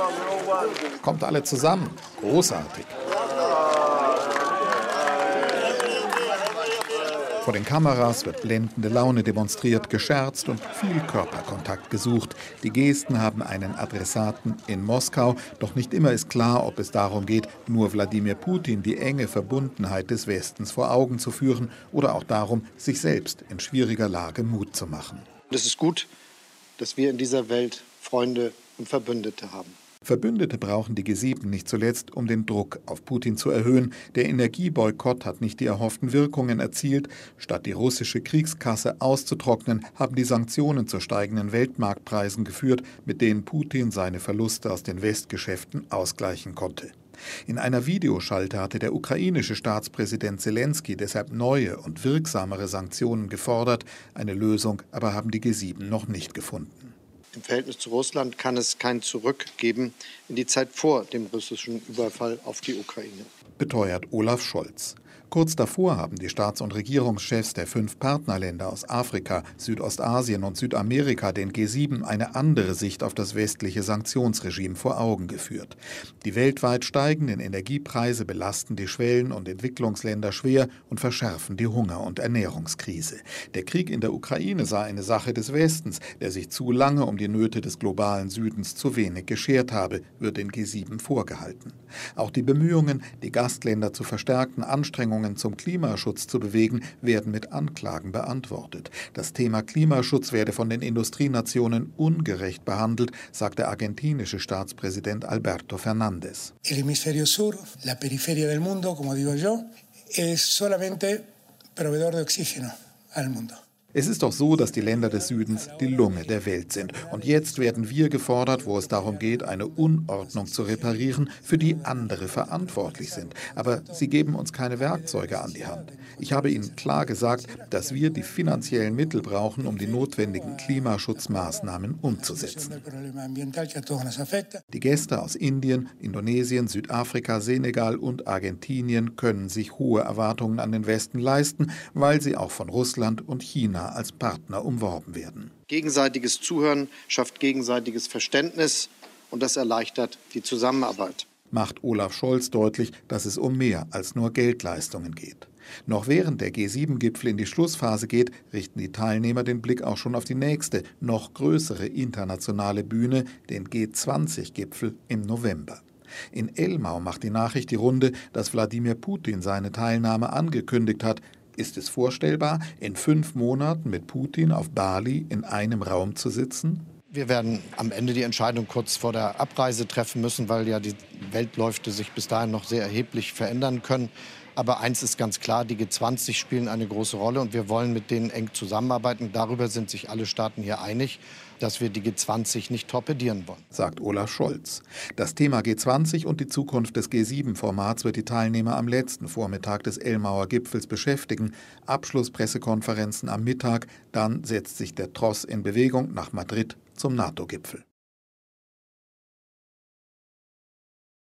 Kommt alle zusammen. Großartig. Vor den Kameras wird blendende Laune demonstriert, gescherzt und viel Körperkontakt gesucht. Die Gesten haben einen Adressaten in Moskau, doch nicht immer ist klar, ob es darum geht, nur Wladimir Putin die enge Verbundenheit des Westens vor Augen zu führen oder auch darum, sich selbst in schwieriger Lage Mut zu machen. Es ist gut, dass wir in dieser Welt Freunde und Verbündete haben. Verbündete brauchen die G7 nicht zuletzt, um den Druck auf Putin zu erhöhen. Der Energieboykott hat nicht die erhofften Wirkungen erzielt. Statt die russische Kriegskasse auszutrocknen, haben die Sanktionen zu steigenden Weltmarktpreisen geführt, mit denen Putin seine Verluste aus den Westgeschäften ausgleichen konnte. In einer Videoschalte hatte der ukrainische Staatspräsident Selenskyj deshalb neue und wirksamere Sanktionen gefordert. Eine Lösung aber haben die G7 noch nicht gefunden. Im Verhältnis zu Russland kann es kein Zurück geben in die Zeit vor dem russischen Überfall auf die Ukraine, beteuert Olaf Scholz. Kurz davor haben die Staats- und Regierungschefs der 5 Partnerländer aus Afrika, Südostasien und Südamerika den G7 eine andere Sicht auf das westliche Sanktionsregime vor Augen geführt. Die weltweit steigenden Energiepreise belasten die Schwellen- und Entwicklungsländer schwer und verschärfen die Hunger- und Ernährungskrise. Der Krieg in der Ukraine sei eine Sache des Westens, der sich zu lange um die Nöte des globalen Südens zu wenig geschert habe, wird den G7 vorgehalten. Auch die Bemühungen, die Gastländer zu verstärkten Anstrengungen zum Klimaschutz zu bewegen, werden mit Anklagen beantwortet. Das Thema Klimaschutz werde von den Industrienationen ungerecht behandelt, sagt der argentinische Staatspräsident Alberto Fernández. El hemisferio sur, la periferia del mundo, como digo yo, es solamente proveedor de oxígeno al mundo. Es ist doch so, dass die Länder des Südens die Lunge der Welt sind. Und jetzt werden wir gefordert, wo es darum geht, eine Unordnung zu reparieren, für die andere verantwortlich sind. Aber sie geben uns keine Werkzeuge an die Hand. Ich habe Ihnen klar gesagt, dass wir die finanziellen Mittel brauchen, um die notwendigen Klimaschutzmaßnahmen umzusetzen. Die Gäste aus Indien, Indonesien, Südafrika, Senegal und Argentinien können sich hohe Erwartungen an den Westen leisten, weil sie auch von Russland und China als Partner umworben werden. Gegenseitiges Zuhören schafft gegenseitiges Verständnis und das erleichtert die Zusammenarbeit. Macht Olaf Scholz deutlich, dass es um mehr als nur Geldleistungen geht. Noch während der G7-Gipfel in die Schlussphase geht, richten die Teilnehmer den Blick auch schon auf die nächste, noch größere internationale Bühne, den G20-Gipfel im November. In Elmau macht die Nachricht die Runde, dass Wladimir Putin seine Teilnahme angekündigt hat. Ist es vorstellbar, in 5 Monaten mit Putin auf Bali in einem Raum zu sitzen? Wir werden am Ende die Entscheidung kurz vor der Abreise treffen müssen, weil ja die Weltläufe sich bis dahin noch sehr erheblich verändern können. Aber eins ist ganz klar, die G20 spielen eine große Rolle und wir wollen mit denen eng zusammenarbeiten. Darüber sind sich alle Staaten hier einig, dass wir die G20 nicht torpedieren wollen, sagt Olaf Scholz. Das Thema G20 und die Zukunft des G7-Formats wird die Teilnehmer am letzten Vormittag des Elmauer Gipfels beschäftigen. Abschlusspressekonferenzen am Mittag, dann setzt sich der Tross in Bewegung nach Madrid zum NATO-Gipfel.